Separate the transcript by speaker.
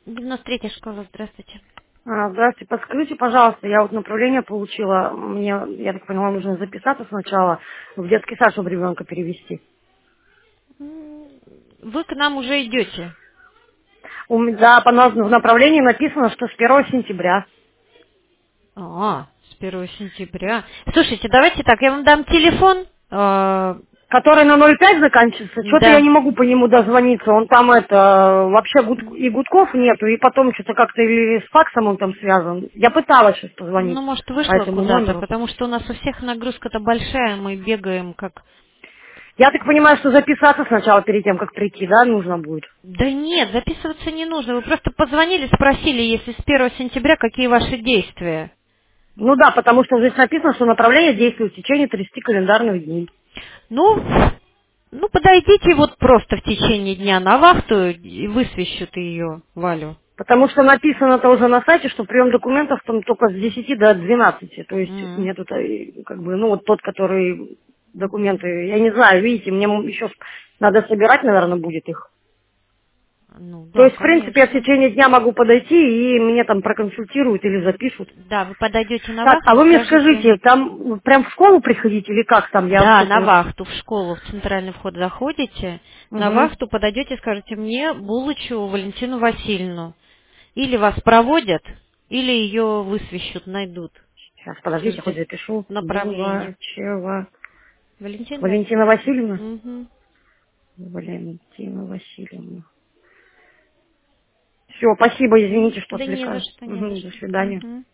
Speaker 1: 93-я школа, здравствуйте.
Speaker 2: Здравствуйте, подскажите, пожалуйста, я вот направление получила, мне, я так поняла, нужно записаться сначала в детский сад, чтобы ребенка перевести.
Speaker 1: Вы к нам уже идете.
Speaker 2: Да, в направлении написано, что с 1 сентября.
Speaker 1: С 1 сентября. Слушайте, давайте так, я вам дам телефон.
Speaker 2: Который на 05 заканчивается, что-то я
Speaker 1: Да.
Speaker 2: не могу по нему дозвониться, он там вообще и гудков нету, и потом что-то как-то или с факсом он там связан. Я пыталась сейчас
Speaker 1: Ну,
Speaker 2: позвонить
Speaker 1: может,
Speaker 2: по
Speaker 1: вышла
Speaker 2: этому
Speaker 1: куда-то,
Speaker 2: номеру.
Speaker 1: потому что у нас у всех нагрузка-то большая, мы бегаем как...
Speaker 2: Я так понимаю, что записаться сначала перед тем, как прийти, да, нужно будет?
Speaker 1: Да нет, записываться не нужно. Вы просто позвонили, спросили, если с 1 сентября, какие ваши действия.
Speaker 2: Ну да, потому что здесь написано, что направление действует в течение 30 календарных дней.
Speaker 1: Ну, подойдите вот просто в течение дня на вахту и высвещут ее, Валю.
Speaker 2: Потому что написано-то уже на сайте, что прием документов там только с 10 до 12. То есть
Speaker 1: М.
Speaker 2: мне тут, как бы, ну вот тот, который документы, я не знаю, видите, мне еще надо собирать, наверное, будет их.
Speaker 1: Ну
Speaker 2: То
Speaker 1: да,
Speaker 2: есть, в принципе, я в
Speaker 1: конечно.
Speaker 2: течение дня могу подойти, и мне там проконсультируют или запишут.
Speaker 1: Да, вы подойдете на
Speaker 2: Так, а
Speaker 1: вахту,
Speaker 2: вы мне
Speaker 1: скажете...
Speaker 2: скажите, там прям в школу приходить или как там? Я
Speaker 1: Да,
Speaker 2: что-то
Speaker 1: на
Speaker 2: вот...
Speaker 1: вахту в школу, в центральный вход заходите, на
Speaker 2: Угу.
Speaker 1: вахту подойдете, скажете мне Булычеву Валентину Васильевну. Или вас проводят, или ее высвещут, найдут.
Speaker 2: Сейчас,
Speaker 1: Все
Speaker 2: подождите, хоть
Speaker 1: здесь
Speaker 2: запишу.
Speaker 1: направление.
Speaker 2: Булачева.
Speaker 1: Валентина
Speaker 2: Валентина
Speaker 1: Васильевна.
Speaker 2: Васильевна?
Speaker 1: Мгм.
Speaker 2: Валентина Васильевна. Все, спасибо, извините, что
Speaker 1: Да не за
Speaker 2: отвлекаю.
Speaker 1: что, не за
Speaker 2: Мгм, до
Speaker 1: что.
Speaker 2: свидания.
Speaker 1: Мгм.